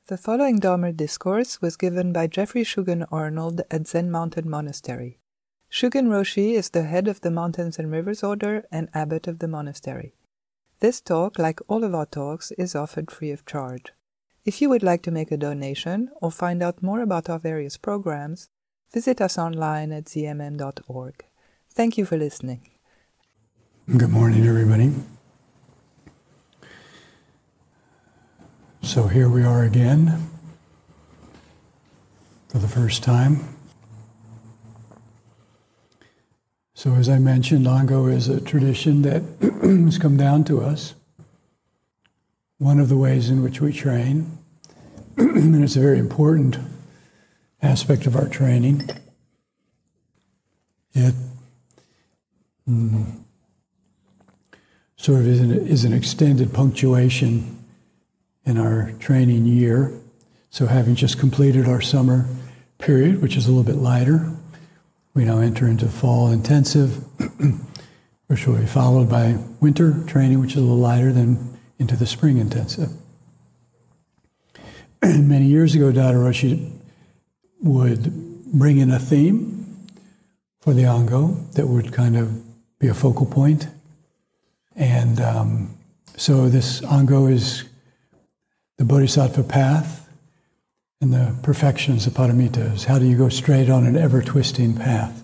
The following Dharma discourse was given by Jeffrey Shugen Arnold at Zen Mountain Monastery. Shugen Roshi is the head of the Mountains and Rivers Order and abbot of the monastery. This talk, like all of our talks, is offered free of charge. If you would like to make a donation or find out more about our various programs, visit us online at zmm.org. Thank you for listening. Good morning, everybody. So here we are again for the first time. So as I mentioned, Ango is a tradition that has come down to us. One of the ways in which we train, and it's a very important aspect of our training. It sort of is an extended punctuation in our training year. So having just completed our summer period, which is a little bit lighter, we now enter into fall intensive, which will be followed by winter training, which is a little lighter, then into the spring intensive. And many years ago, Dada Roshi would bring in a theme for the Ango that would kind of be a focal point. And so this Ango is the Bodhisattva path and the perfections, the paramitas. How do you go straight on an ever-twisting path?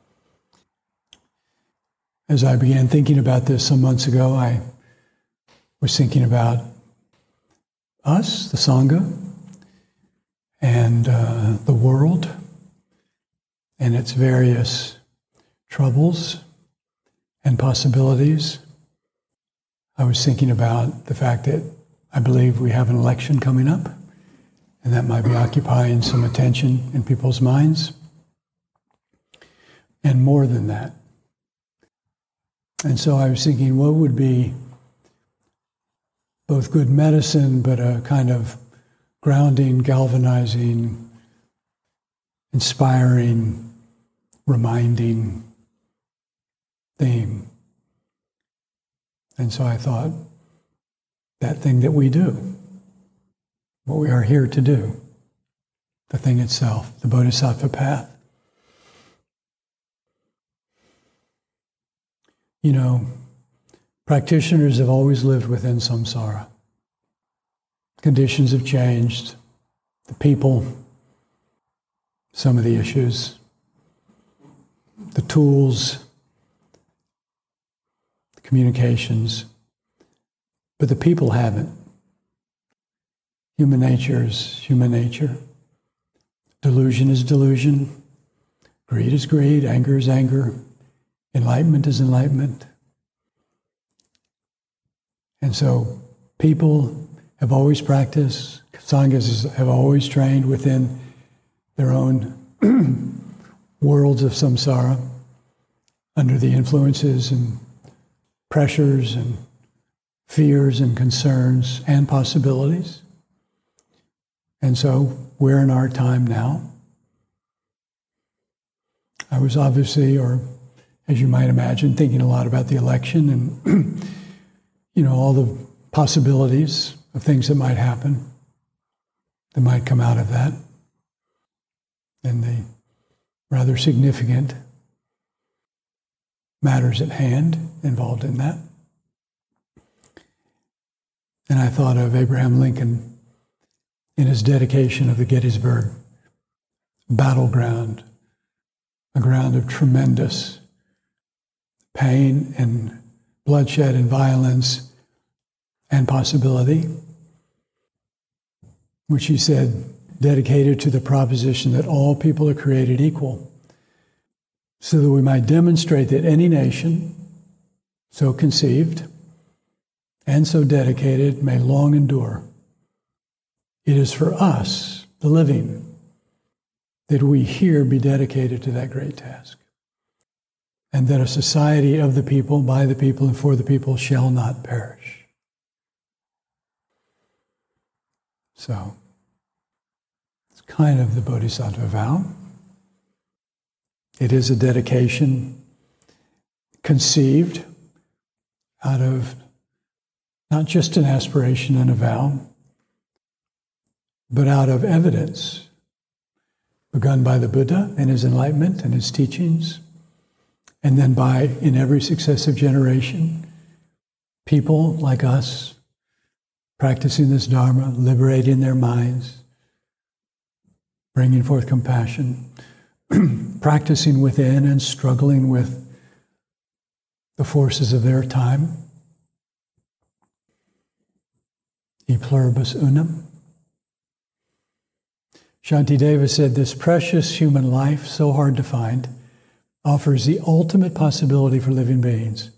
As I began thinking about this some months ago, I was thinking about us, the Sangha, and the world, and its various troubles and possibilities. I was thinking about the fact that I believe we have an election coming up, and that might be occupying some attention in people's minds. And more than that. And so I was thinking, what would be both good medicine, but a kind of grounding, galvanizing, inspiring, reminding theme. And so I thought, that thing that we do, what we are here to do, the thing itself, the Bodhisattva path. You know, practitioners have always lived within samsara. Conditions have changed, the people, some of the issues, the tools, the communications, but the people haven't. Human nature is human nature. Delusion is delusion. Greed is greed. Anger is anger. Enlightenment is enlightenment. And so people have always practiced. Sanghas have always trained within their own worlds of samsara under the influences and pressures and fears and concerns and possibilities. And so we're in our time now. I was obviously, or as you might imagine, thinking a lot about the election and all the possibilities of things that might happen, that might come out of that, and the rather significant matters at hand involved in that. And I thought of Abraham Lincoln in his dedication of the Gettysburg battleground, a ground of tremendous pain and bloodshed and violence and possibility, which he said dedicated to the proposition that all people are created equal, so that we might demonstrate that any nation so conceived and so dedicated may long endure. It is for us, the living, that we here be dedicated to that great task. And that a society of the people, by the people, and for the people shall not perish. So, it's kind of the Bodhisattva vow. It is a dedication conceived out of not just an aspiration and a vow, but out of evidence, begun by the Buddha and his enlightenment and his teachings, and then in every successive generation, people like us practicing this Dharma, liberating their minds, bringing forth compassion, practicing within and struggling with the forces of their time. E pluribus unum. Shantideva said, this precious human life, so hard to find, offers the ultimate possibility for living beings.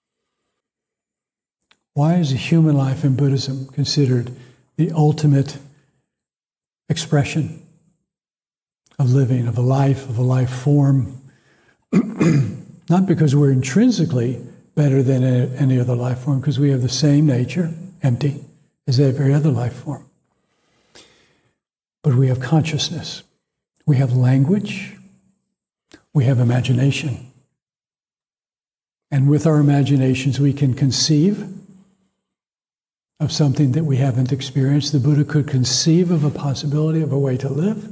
Why is a human life in Buddhism considered the ultimate expression of living, of a life form? Not because we're intrinsically better than any other life form, because we have the same nature, empty, as every other life form. But we have consciousness. We have language. We have imagination. And with our imaginations, we can conceive of something that we haven't experienced. The Buddha could conceive of a possibility of a way to live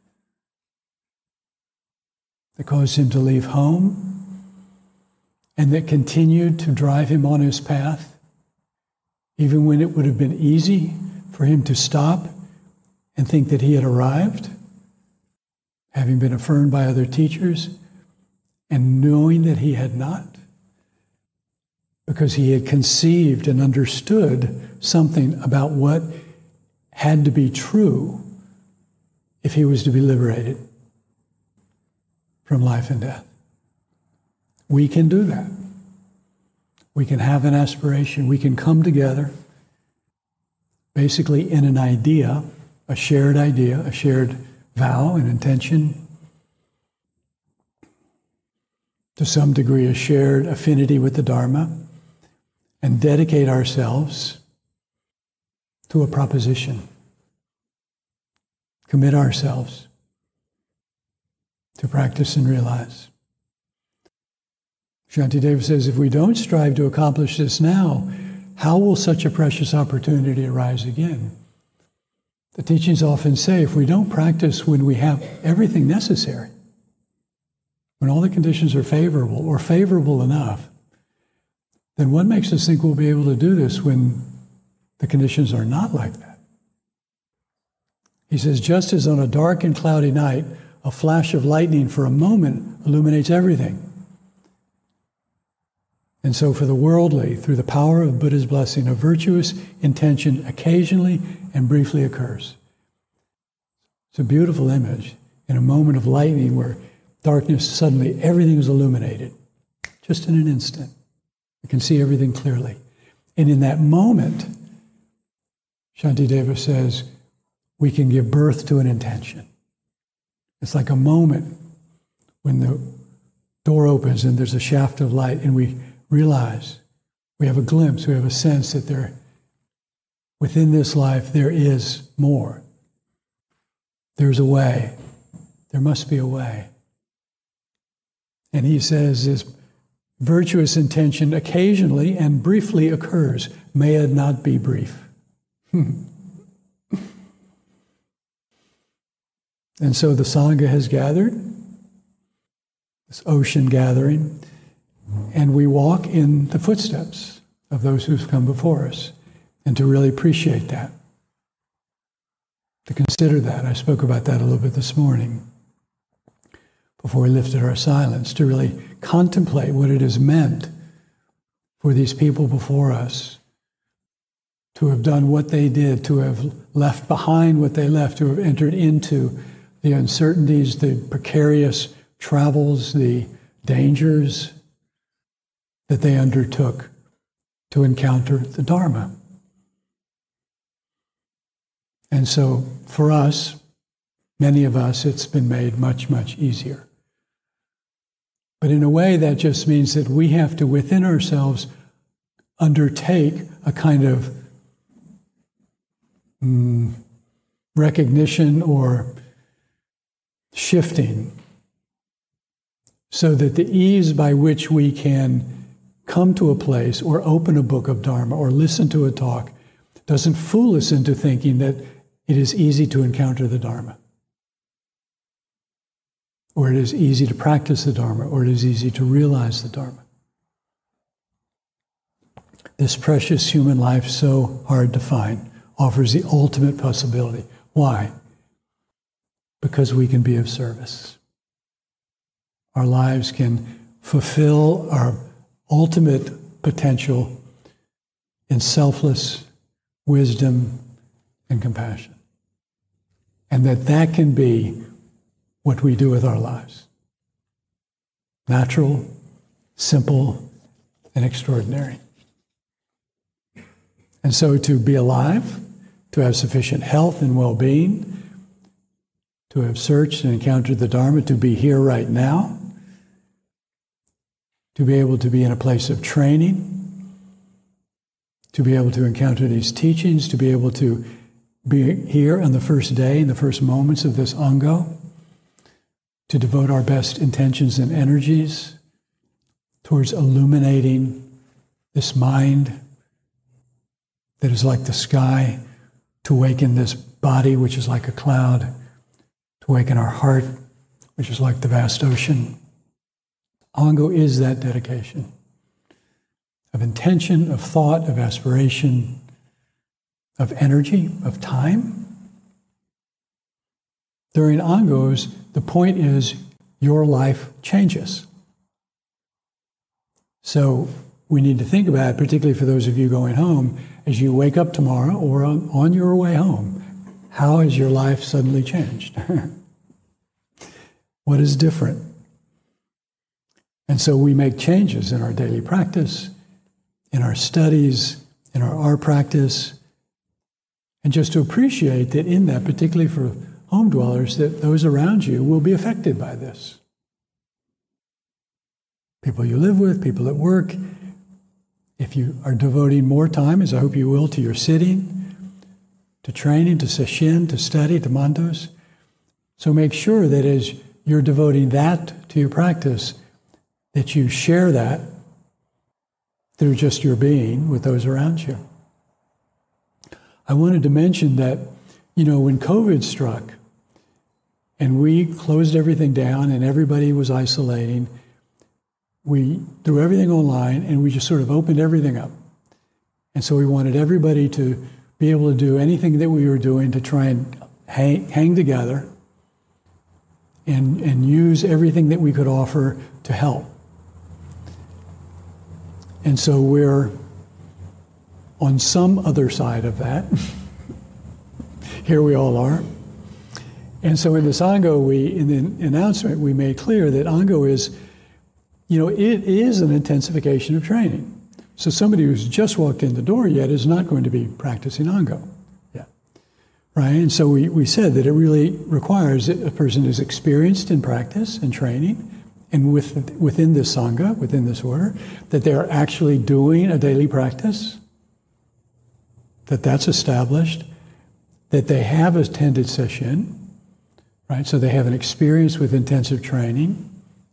that caused him to leave home and that continued to drive him on his path, even when it would have been easy for him to stop and think that he had arrived, having been affirmed by other teachers, and knowing that he had not, because he had conceived and understood something about what had to be true if he was to be liberated from life and death. We can do that. We can have an aspiration. We can come together basically in an idea, a shared vow and intention, to some degree a shared affinity with the Dharma, and dedicate ourselves to a proposition. Commit ourselves to practice and realize. Shantideva says, if we don't strive to accomplish this now, how will such a precious opportunity arise again? The teachings often say, if we don't practice when we have everything necessary, when all the conditions are favorable or favorable enough, then what makes us think we'll be able to do this when the conditions are not like that? He says, just as on a dark and cloudy night, a flash of lightning for a moment illuminates everything. And so for the worldly, through the power of Buddha's blessing, a virtuous intention occasionally and briefly occurs. It's a beautiful image in a moment of lightning where darkness, suddenly everything is illuminated, just in an instant. You can see everything clearly. And in that moment, Shantideva says, we can give birth to an intention. It's like a moment when the door opens and there's a shaft of light and we realize, we have a glimpse, we have a sense that within this life there is more. There's a way. There must be a way. And he says this virtuous intention occasionally and briefly occurs. May it not be brief. And so the Sangha has gathered, this ocean gathering, and we walk in the footsteps of those who've come before us, and to really appreciate that, to consider that. I spoke about that a little bit this morning before we lifted our silence, to really contemplate what it has meant for these people before us to have done what they did, to have left behind what they left, to have entered into the uncertainties, the precarious travels, the dangers that they undertook to encounter the Dharma. And so for us, many of us, it's been made much, much easier. But in a way, that just means that we have to, within ourselves, undertake a kind of recognition or shifting so that the ease by which we can come to a place or open a book of Dharma or listen to a talk doesn't fool us into thinking that it is easy to encounter the Dharma, or it is easy to practice the Dharma, or it is easy to realize the Dharma. This precious human life, so hard to find, offers the ultimate possibility. Why? Because we can be of service. Our lives can fulfill our ultimate potential in selfless wisdom and compassion. And that can be what we do with our lives. Natural, simple, and extraordinary. And so to be alive, to have sufficient health and well-being, to have searched and encountered the Dharma, to be here right now, to be able to be in a place of training, to be able to encounter these teachings, to be able to be here on the first day, in the first moments of this Ango, to devote our best intentions and energies towards illuminating this mind that is like the sky, to awaken this body, which is like a cloud, to awaken our heart, which is like the vast ocean. Ango is that dedication of intention, of thought, of aspiration, of energy, of time. During Angos, the point is your life changes. So we need to think about, particularly for those of you going home, as you wake up tomorrow or on your way home, how has your life suddenly changed? What is different? And so we make changes in our daily practice, in our studies, in our art practice, and just to appreciate that in that, particularly for home dwellers, that those around you will be affected by this. People you live with, people at work. If you are devoting more time, as I hope you will, to your sitting, to training, to sesshin, to study, to mandos, so make sure that as you're devoting that to your practice, that you share that through just your being with those around you. I wanted to mention that, when COVID struck and we closed everything down and everybody was isolating, we threw everything online and we just sort of opened everything up. And so we wanted everybody to be able to do anything that we were doing to try and hang together and use everything that we could offer to help. And so we're on some other side of that. Here we all are. And so in this Ango, in the announcement, we made clear that Ango is, it is an intensification of training. So somebody who's just walked in the door yet is not going to be practicing Ango yet, right? And so we said that it really requires that a person is experienced in practice and training, and within this Sangha, within this order, that they are actually doing a daily practice, that's established, that they have attended sesshin, right? So they have an experience with intensive training.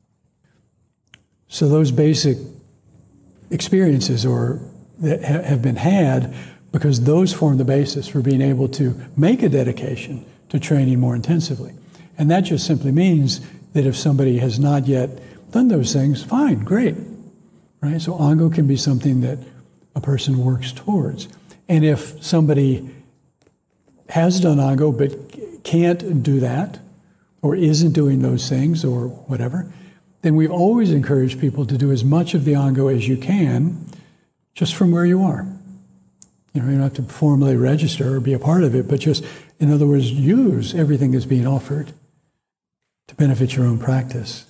So those basic experiences that have been had, because those form the basis for being able to make a dedication to training more intensively. And that just simply means that if somebody has not yet done those things, fine, great, right? So Ango can be something that a person works towards. And if somebody has done Ango but can't do that, or isn't doing those things, or whatever, then we've always encouraged people to do as much of the Ango as you can, just from where you are. You don't have to formally register or be a part of it, but just, in other words, use everything that's being offered to benefit your own practice.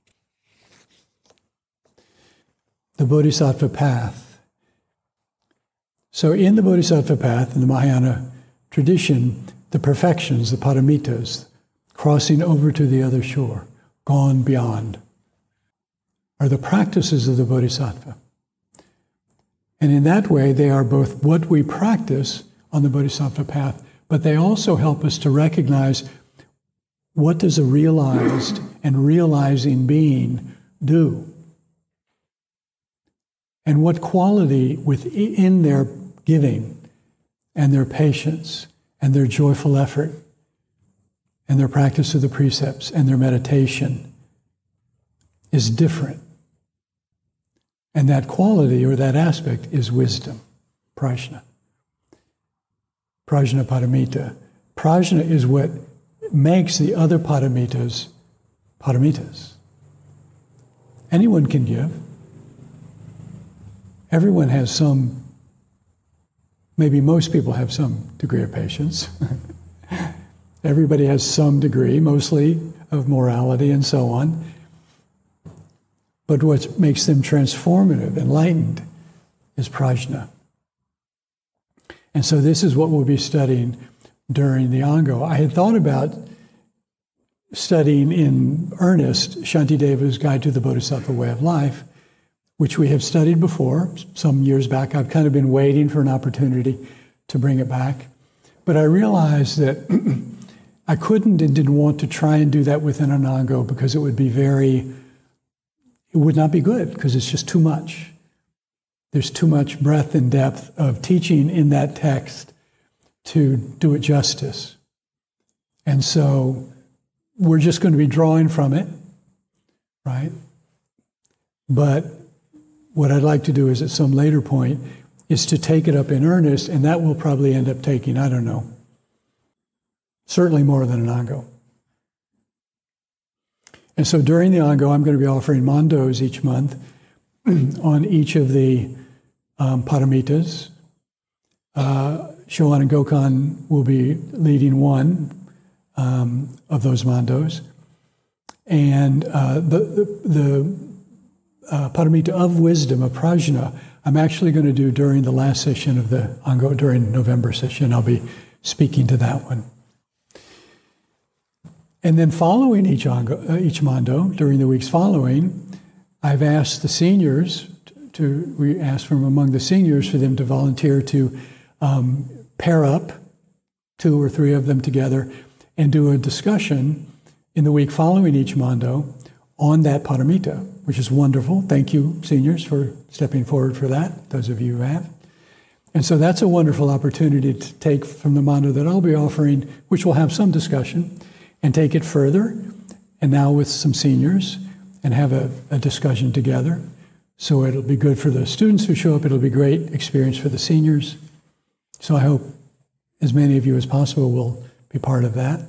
The Bodhisattva path. So in the Bodhisattva path, in the Mahayana tradition, the perfections, the paramitas, crossing over to the other shore, gone beyond, are the practices of the Bodhisattva. And in that way, they are both what we practice on the Bodhisattva path, but they also help us to recognize what does a realized and realizing being do? And what quality within their giving and their patience and their joyful effort and their practice of the precepts and their meditation is different. And that quality or that aspect is wisdom, prajna. Prajna paramita. Prajna is what makes the other paramitas paramitas. Anyone can give. Everyone has some, maybe most people have some degree of patience. Everybody has some degree, mostly of morality and so on. But what makes them transformative, enlightened, is prajna. And so this is what we'll be studying during the Ango. I had thought about studying in earnest Shantideva's Guide to the Bodhisattva Way of Life, which we have studied before, some years back. I've kind of been waiting for an opportunity to bring it back. But I realized that I couldn't and didn't want to try and do that within an Ango because it would be it would not be good because it's just too much. There's too much breadth and depth of teaching in that text to do it justice. And so we're just going to be drawing from it, right? But what I'd like to do is at some later point is to take it up in earnest, and that will probably end up taking, I don't know, certainly more than an Ango. And so during the Ango, I'm going to be offering mandos each month on each of the paramitas. Shoan and Gokhan will be leading one of those mandos. And the paramita of wisdom, of prajna, I'm actually going to do during the last session of the Ango, during November session. I'll be speaking to that one. And then following each mando, during the weeks following, I've asked the seniors, we asked from among the seniors for them to volunteer to pair up 2 or 3 of them together and do a discussion in the week following each mando on that paramita, which is wonderful. Thank you, seniors, for stepping forward for that, those of you who have. And so that's a wonderful opportunity to take from the mando that I'll be offering, which will have some discussion, and take it further, and now with some seniors, and have a discussion together. So it'll be good for the students who show up. It'll be a great experience for the seniors. So I hope as many of you as possible will be part of that.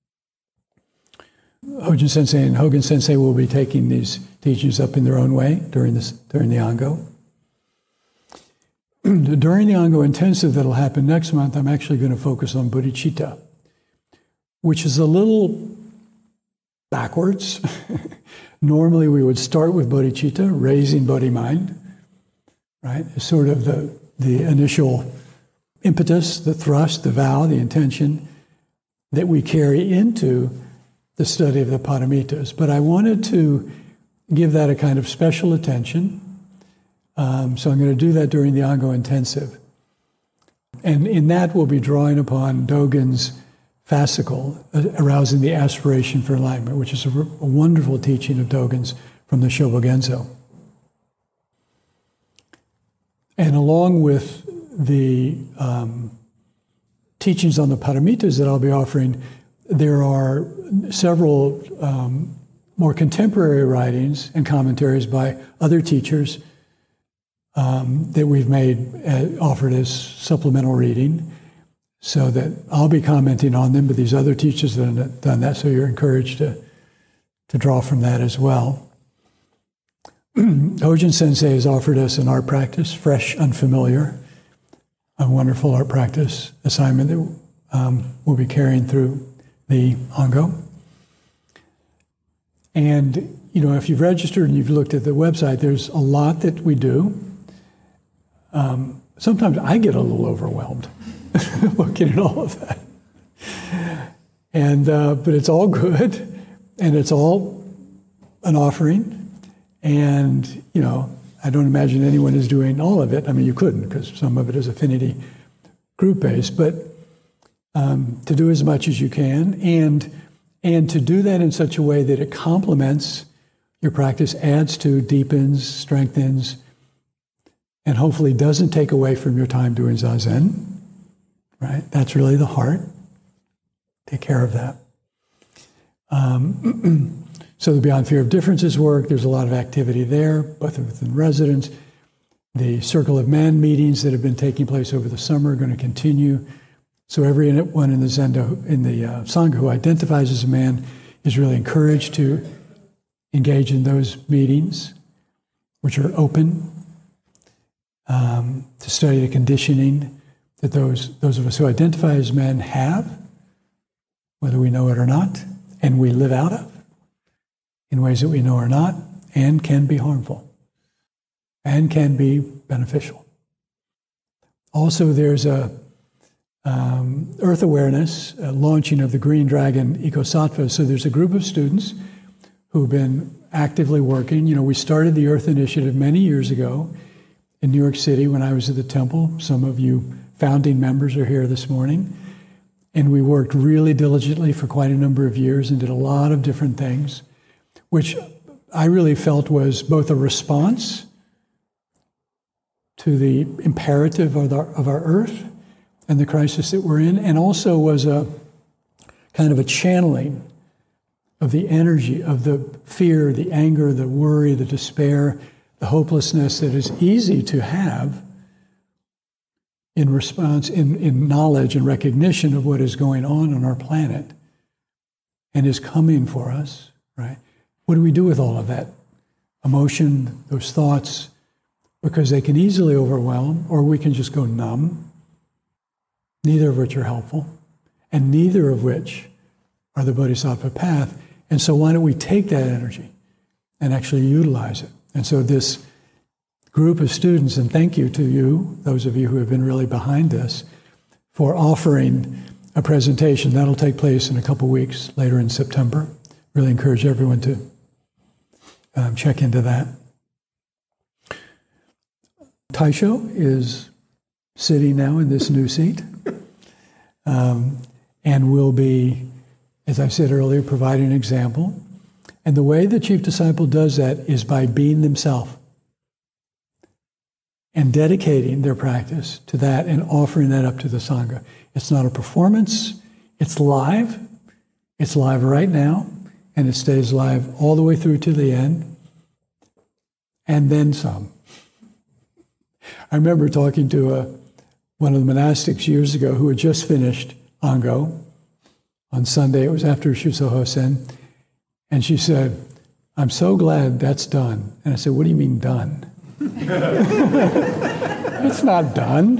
Hojin Sensei and Hogen Sensei will be taking these teachings up in their own way during the Ango. During the Ango Intensive that'll happen next month, I'm actually going to focus on bodhicitta, which is a little backwards. Normally we would start with bodhicitta, raising bodhi mind, right? It's sort of the initial impetus, the thrust, the vow, the intention that we carry into the study of the paramitas. But I wanted to give that a kind of special attention. So I'm going to do that during the Ango Intensive. And in that we'll be drawing upon Dogen's fascicle, arousing the aspiration for enlightenment, which is a wonderful teaching of Dogen's from the Shobogenzo. And along with the teachings on the paramitas that I'll be offering, there are several more contemporary writings and commentaries by other teachers that we've offered as supplemental reading, so that I'll be commenting on them, but these other teachers that have done that, so you're encouraged to draw from that as well. Hojin Sensei has offered us an art practice, fresh, unfamiliar, a wonderful art practice assignment that we'll be carrying through the Ango. And, if you've registered and you've looked at the website, there's a lot that we do. Sometimes I get a little overwhelmed looking at all of that. And but it's all good, and it's all an offering. And, I don't imagine anyone is doing all of it. I mean, you couldn't, because some of it is affinity group-based, but to do as much as you can, and to do that in such a way that it complements your practice, adds to, deepens, strengthens, and hopefully doesn't take away from your time doing Zazen, right? That's really the heart. Take care of that. So the Beyond Fear of Differences work, there's a lot of activity there, both within residents. The Circle of Man meetings that have been taking place over the summer are going to continue. So everyone in the Sangha who identifies as a man is really encouraged to engage in those meetings, which are open, to study the conditioning that those of us who identify as men have, whether we know it or not, and we live out of in ways that we know or not, and can be harmful, and can be beneficial. Also, there's a Earth Awareness launching of the Green Dragon Ecosattva. So there's a group of students who've been actively working. We started the Earth Initiative many years ago in New York City when I was at the temple. Some of you founding members are here this morning. And we worked really diligently for quite a number of years and did a lot of different things, which I really felt was both a response to the imperative of our Earth and the crisis that we're in, and also was a kind of a channeling of the energy, of the fear, the anger, the worry, the despair, the hopelessness that is easy to have in response, in knowledge and recognition of what is going on our planet and is coming for us, right? What do we do with all of that emotion, those thoughts? Because they can easily overwhelm, or we can just go numb, neither of which are helpful, and neither of which are the Bodhisattva path. And so why don't we take that energy and actually utilize it? And so this group of students, and thank you to you, those of you who have been really behind this, for offering a presentation. That'll take place in a couple weeks later in September. Really encourage everyone to check into that. Taisho is sitting now in this new seat and will be, as I said earlier, providing an example. And the way the chief disciple does that is by being themselves and dedicating their practice to that and offering that up to the Sangha. It's not a performance. It's live. It's live right now, and it stays live all the way through to the end, and then some. I remember talking to one of the monastics years ago who had just finished Ango on Sunday. It was after Shuso Hosen. And she said, "I'm so glad that's done." And I said, "What do you mean done?" It's not done.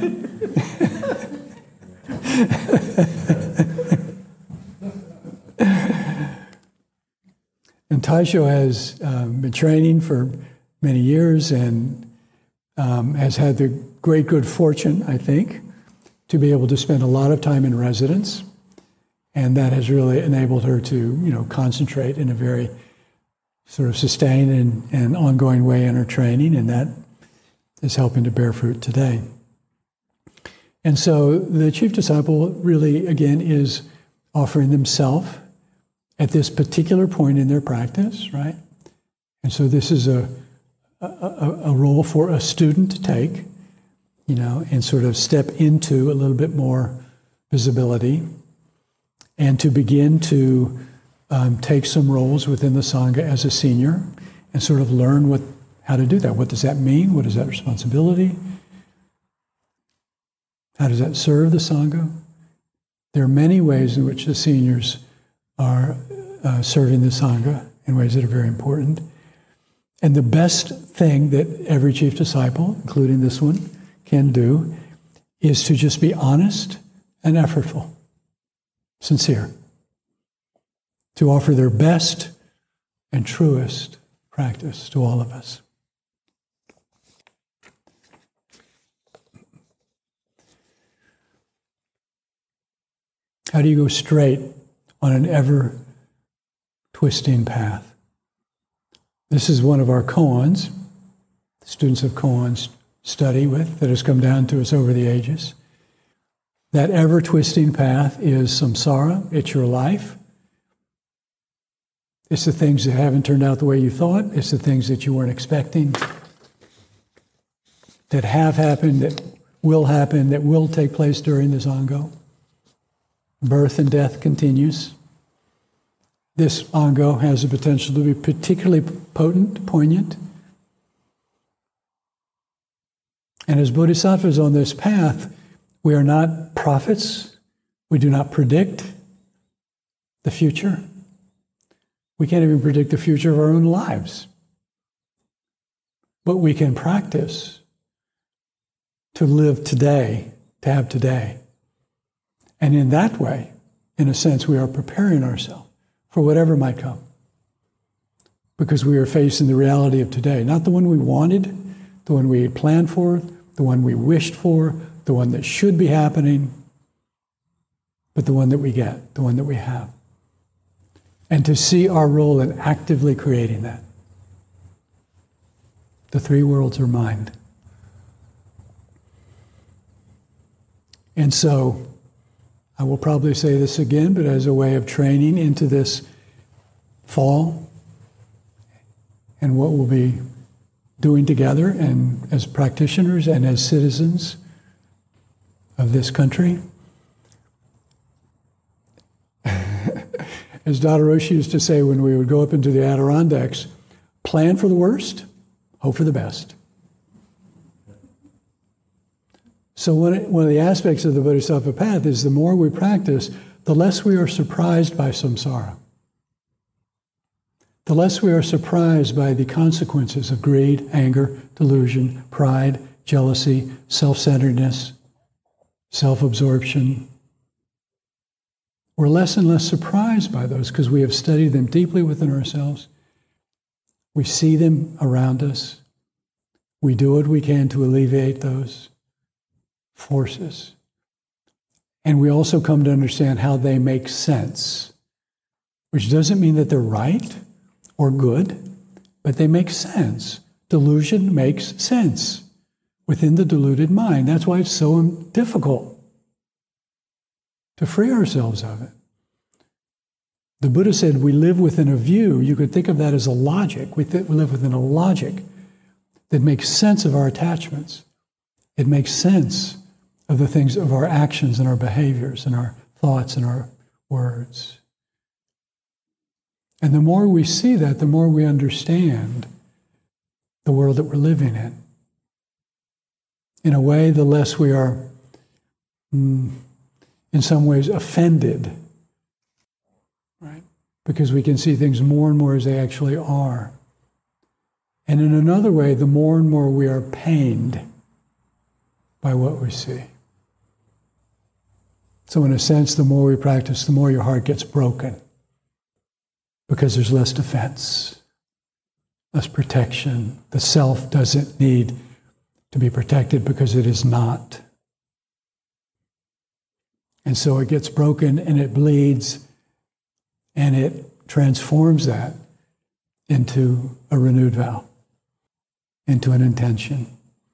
And Taisho has been training for many years and has had the great good fortune, I think, to be able to spend a lot of time in residence. And that has really enabled her to, concentrate in a very sort of sustained and ongoing way in her training, and that is helping to bear fruit today. And so the chief disciple really, again, is offering themselves at this particular point in their practice, right? And so this is a role for a student to take, and sort of step into a little bit more visibility and to begin to take some roles within the Sangha as a senior and sort of learn how to do that. What does that mean? What is that responsibility? How does that serve the Sangha? There are many ways in which the seniors are serving the Sangha in ways that are very important. And the best thing that every chief disciple, including this one, can do is to just be honest and effortful, sincere, to offer their best and truest practice to all of us. How do you go straight on an ever-twisting path? This is one of our koans, students of koans study with, that has come down to us over the ages. That ever-twisting path is samsara. It's your life. It's the things that haven't turned out the way you thought. It's the things that you weren't expecting, that have happened, that will happen, that will take place during the Sangha. Birth and death continues. This Sangha has the potential to be particularly potent, poignant. And as bodhisattvas on this path, we are not prophets. We do not predict the future. We can't even predict the future of our own lives. But we can practice to live today, to have today. And in that way, in a sense, we are preparing ourselves for whatever might come. Because we are facing the reality of today, not the one we wanted, the one we had planned for, the one we wished for, the one that should be happening, but the one that we get, the one that we have. And to see our role in actively creating that. The three worlds are mind. And so, I will probably say this again, but as a way of training into this fall and what we'll be doing together and as practitioners and as citizens of this country. As Dada Roshi used to say when we would go up into the Adirondacks, plan for the worst, hope for the best. So one of the aspects of the Bodhisattva path is the more we practice, the less we are surprised by samsara. The less we are surprised by the consequences of greed, anger, delusion, pride, jealousy, self-centeredness, self-absorption. We're less and less surprised by those because we have studied them deeply within ourselves. We see them around us. We do what we can to alleviate those forces. And we also come to understand how they make sense, which doesn't mean that they're right or good, but they make sense. Delusion makes sense within the deluded mind. That's why it's so difficult to free ourselves of it. The Buddha said we live within a view. You could think of that as a logic. We live within a logic that makes sense of our attachments. It makes sense of the things, of our actions and our behaviors and our thoughts and our words. And the more we see that, the more we understand the world that we're living in. In a way, the less we are, in some ways, offended, right? Because we can see things more and more as they actually are. And in another way, the more and more we are pained by what we see. So in a sense, the more we practice, the more your heart gets broken. Because there's less defense, less protection. The self doesn't need to be protected because it is not. And so it gets broken and it bleeds and it transforms that into a renewed vow, into an intention.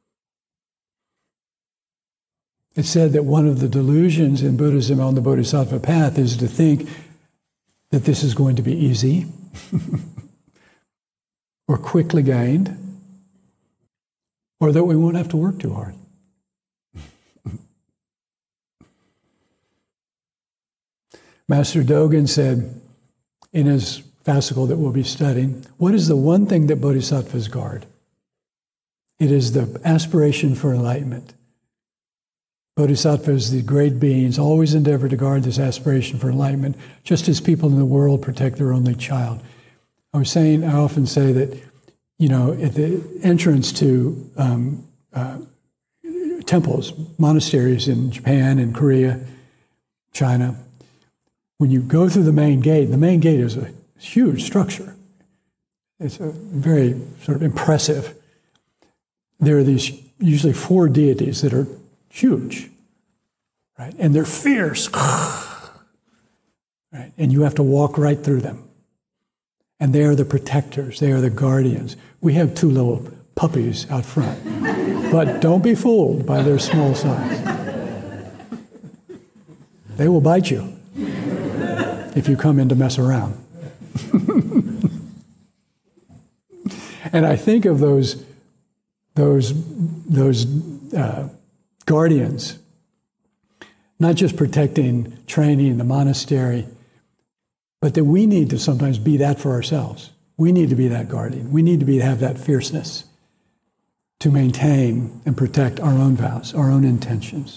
It's said that one of the delusions in Buddhism on the Bodhisattva path is to think that this is going to be easy or quickly gained, or that we won't have to work too hard. Master Dogen said in his fascicle that we'll be studying, what is the one thing that bodhisattvas guard? It is the aspiration for enlightenment. Bodhisattvas, the great beings, always endeavor to guard this aspiration for enlightenment, just as people in the world protect their only child. I often say that, at the entrance to temples, monasteries in Japan and Korea, China, when you go through the main gate is a huge structure. It's a very sort of impressive. There are these usually 4 deities that are huge, right? And they're fierce, right? And you have to walk right through them. And they are the protectors. They are the guardians. We have 2 little puppies out front. But don't be fooled by their small size. They will bite you if you come in to mess around. And I think of those guardians, not just protecting, training the monastery, but that we need to sometimes be that for ourselves. We need to be that guardian. We need to have that fierceness to maintain and protect our own vows, our own intentions.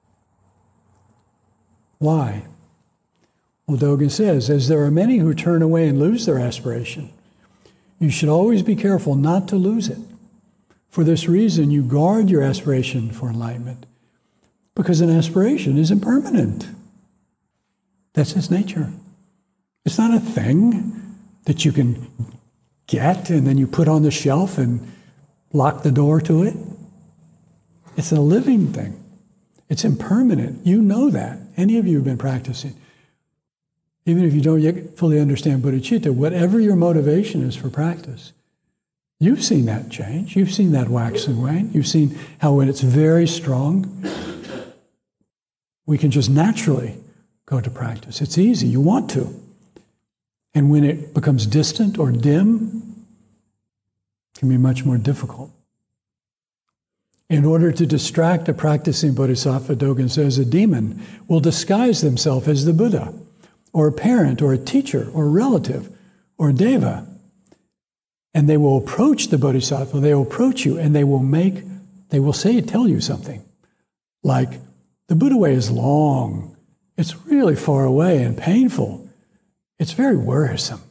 Why? Well, Dogen says, as there are many who turn away and lose their aspiration, you should always be careful not to lose it. For this reason, you guard your aspiration for enlightenment, because an aspiration is impermanent. That's its nature. It's not a thing that you can get and then you put on the shelf and lock the door to it. It's a living thing. It's impermanent. You know that. Any of you have been practicing. Even if you don't yet fully understand bodhicitta, whatever your motivation is for practice, you've seen that change. You've seen that wax and wane. You've seen how when it's very strong, we can just naturally go to practice. It's easy. You want to. And when it becomes distant or dim, it can be much more difficult. In order to distract a practicing bodhisattva, Dogen says, a demon will disguise themselves as the Buddha, or a parent, or a teacher, or a relative, or a deva. And they will approach the bodhisattva, they will approach you, and they will tell you something. Like, the Buddha way is long. It's really far away and painful. It's very wearisome.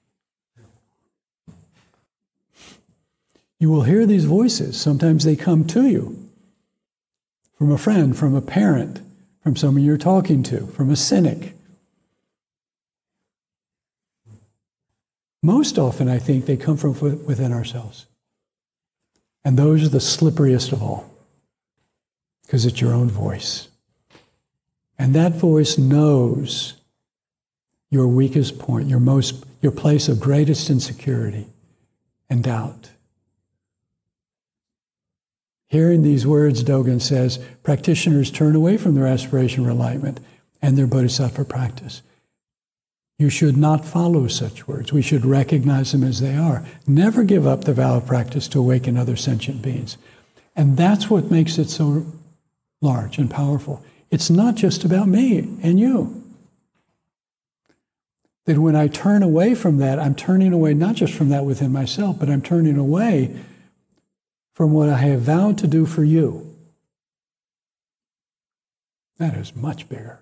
You will hear these voices. Sometimes they come to you from a friend, from a parent, from someone you're talking to, from a cynic. Most often, I think, they come from within ourselves. And those are the slipperiest of all, because it's your own voice. And that voice knows your weakest point, your place of greatest insecurity and doubt. Hearing these words, Dogen says, practitioners turn away from their aspiration for enlightenment and their bodhisattva practice. You should not follow such words. We should recognize them as they are. Never give up the vow of practice to awaken other sentient beings. And that's what makes it so large and powerful. It's not just about me and you. That when I turn away from that, I'm turning away not just from that within myself, but I'm turning away from what I have vowed to do for you. That is much bigger.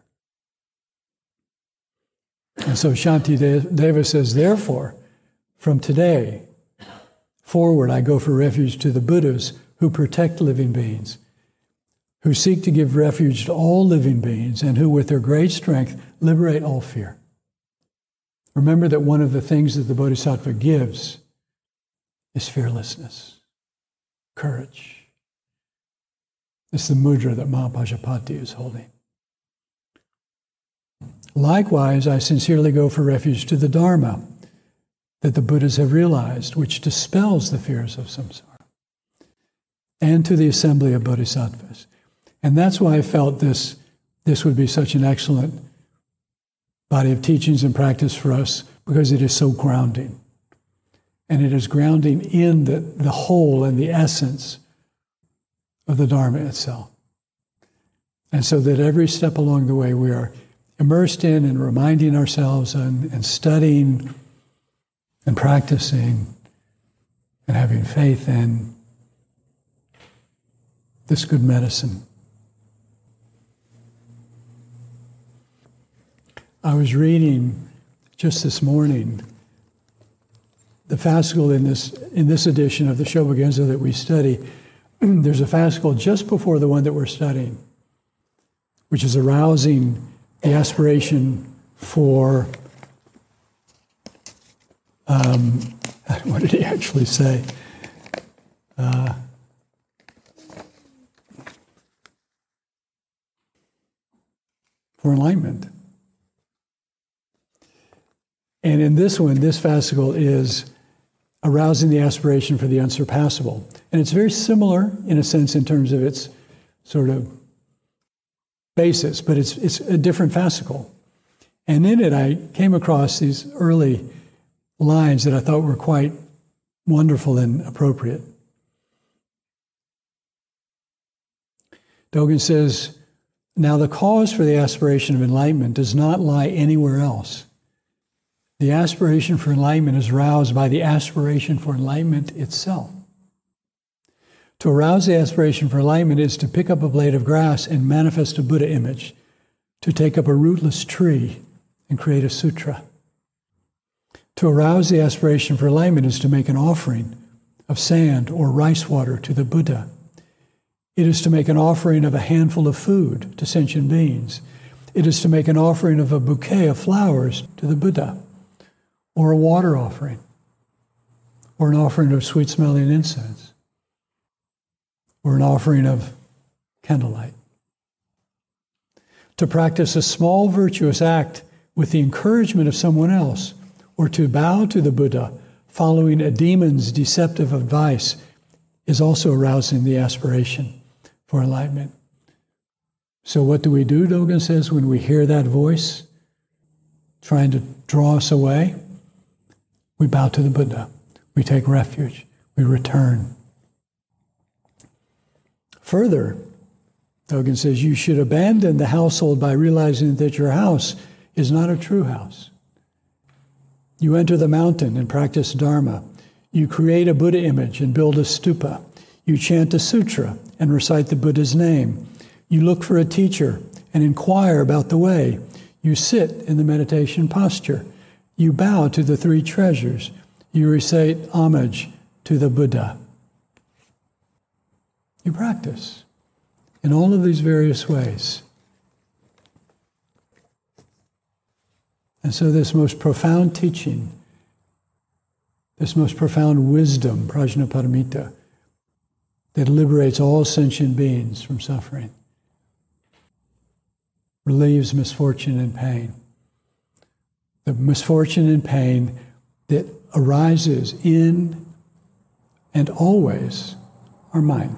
And so Shantideva says, therefore, from today forward, I go for refuge to the Buddhas who protect living beings, who seek to give refuge to all living beings, and who, with their great strength, liberate all fear. Remember that one of the things that the Bodhisattva gives is fearlessness, courage. It's the mudra that Mahapajapati is holding. Likewise, I sincerely go for refuge to the Dharma that the Buddhas have realized, which dispels the fears of samsara, and to the assembly of bodhisattvas. And that's why I felt this would be such an excellent body of teachings and practice for us, because it is so grounding. And it is grounding in the whole and the essence of the Dharma itself. And so that every step along the way we are immersed in and reminding ourselves and studying and practicing and having faith in this good medicine. I was reading just this morning the fascicle in this edition of the Shobogenzo that we study. There's a fascicle just before the one that we're studying, which is arousing the aspiration for, what did he actually say? For enlightenment. And in this one, this fascicle is arousing the aspiration for the unsurpassable. And it's very similar, in a sense, in terms of its sort of basis, but it's a different fascicle. And in it, I came across these early lines that I thought were quite wonderful and appropriate. Dogen says, now the cause for the aspiration of enlightenment does not lie anywhere else. The aspiration for enlightenment is roused by the aspiration for enlightenment itself. To arouse the aspiration for enlightenment is to pick up a blade of grass and manifest a Buddha image, to take up a rootless tree and create a sutra. To arouse the aspiration for enlightenment is to make an offering of sand or rice water to the Buddha. It is to make an offering of a handful of food to sentient beings. It is to make an offering of a bouquet of flowers to the Buddha, or a water offering, or an offering of sweet-smelling incense, or an offering of candlelight. To practice a small virtuous act with the encouragement of someone else, or to bow to the Buddha following a demon's deceptive advice, is also arousing the aspiration for enlightenment. So what do we do, Dogen says, when we hear that voice trying to draw us away? We bow to the Buddha. We take refuge. We return. Further, Dogen says, you should abandon the household by realizing that your house is not a true house. You enter the mountain and practice Dharma. You create a Buddha image and build a stupa. You chant a sutra and recite the Buddha's name. You look for a teacher and inquire about the way. You sit in the meditation posture. You bow to the three treasures. You recite homage to the Buddha. You practice in all of these various ways. And so this most profound teaching, this most profound wisdom, Prajnaparamita, that liberates all sentient beings from suffering, relieves misfortune and pain. The misfortune and pain that arises in and always our mind.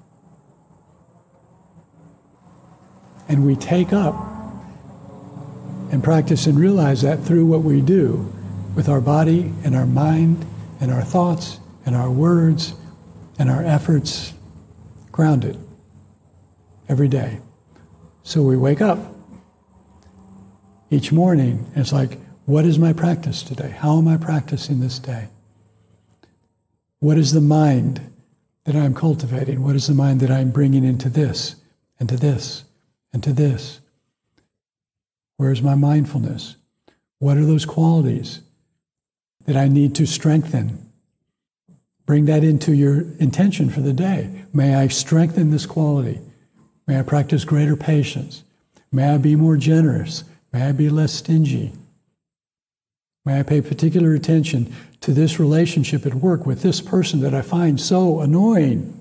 And we take up and practice and realize that through what we do with our body and our mind and our thoughts and our words and our efforts, grounded every day. So we wake up each morning and it's like, what is my practice today? How am I practicing this day? What is the mind that I'm cultivating? What is the mind that I'm bringing into this and to this and to this? Where's my mindfulness? What are those qualities that I need to strengthen? Bring that into your intention for the day. May I strengthen this quality. May I practice greater patience. May I be more generous. May I be less stingy. May I pay particular attention to this relationship at work with this person that I find so annoying.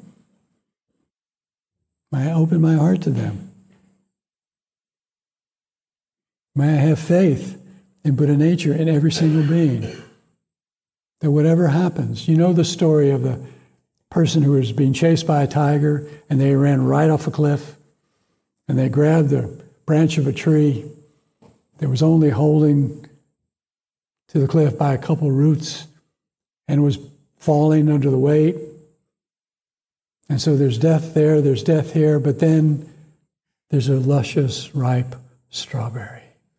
May I open my heart to them. May I have faith in Buddha nature in every single being. That whatever happens, you know the story of the person who was being chased by a tiger and they ran right off a cliff and they grabbed the branch of a tree that was only holding to the cliff by a couple roots and was falling under the weight. And so there's death there, there's death here, but then there's a luscious, ripe strawberry.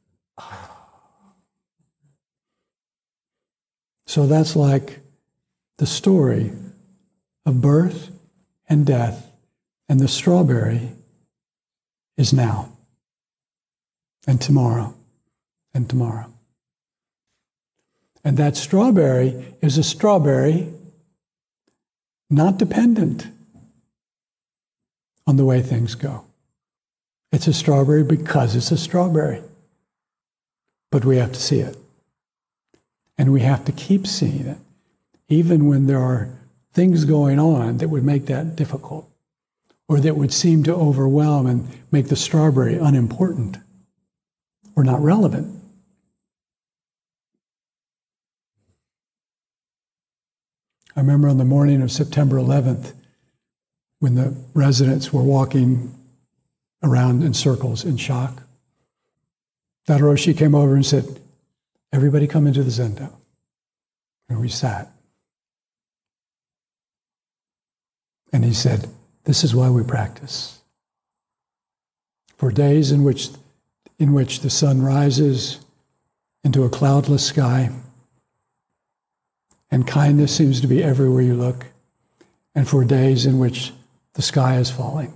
So that's like the story of birth and death, and the strawberry is now, and tomorrow, and tomorrow. And that strawberry is a strawberry not dependent on the way things go. It's a strawberry because it's a strawberry. But we have to see it. And we have to keep seeing it, even when there are things going on that would make that difficult, or that would seem to overwhelm and make the strawberry unimportant or not relevant. I remember on the morning of September 11th, when the residents were walking around in circles in shock, Daido Roshi came over and said, everybody come into the Zendo. And we sat. And he said, this is why we practice. for days in which the sun rises into a cloudless sky, and kindness seems to be everywhere you look, and for days in which the sky is falling.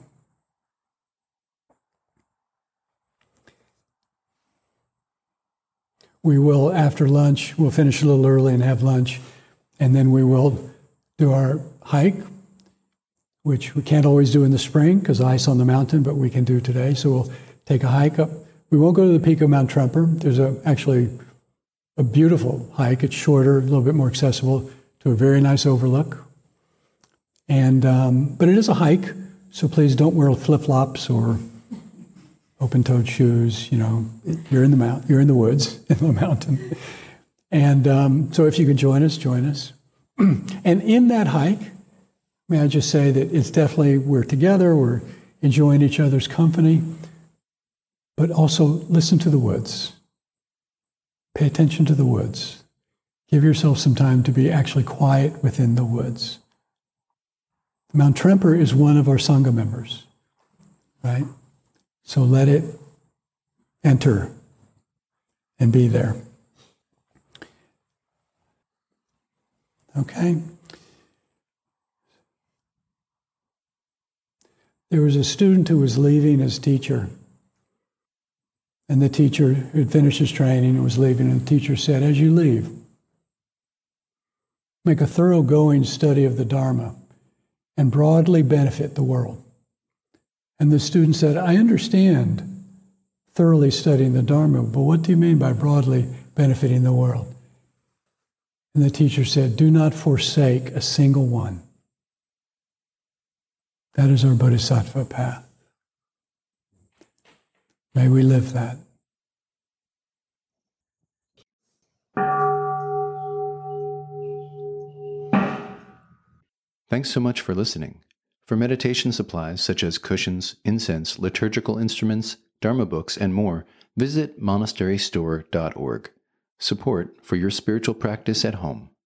We will, after lunch, we'll finish a little early and have lunch, and then we will do our hike, which we can't always do in the spring because ice on the mountain, but we can do today. So we'll take a hike up. We won't go to the peak of Mount Trumper. There's actually a beautiful hike. It's shorter, a little bit more accessible to a very nice overlook. And but it is a hike, so please don't wear flip-flops or open-toed shoes. You know, you're in the woods, in the mountain. And so if you can join us, join us. And in that hike, may I just say that it's definitely, we're together, we're enjoying each other's company, but also listen to the woods. Pay attention to the woods. Give yourself some time to be actually quiet within the woods. Mount Tremper is one of our Sangha members, right? So let it enter and be there. Okay? There was a student who was leaving his teacher, and the teacher who had finished his training and was leaving, and the teacher said, as you leave, make a thoroughgoing study of the Dharma and broadly benefit the world. And the student said, I understand thoroughly studying the Dharma, but what do you mean by broadly benefiting the world? And the teacher said, do not forsake a single one. That is our Bodhisattva path. May we live that. Thanks so much for listening. For meditation supplies such as cushions, incense, liturgical instruments, Dharma books, and more, visit monasterystore.org. Support for your spiritual practice at home.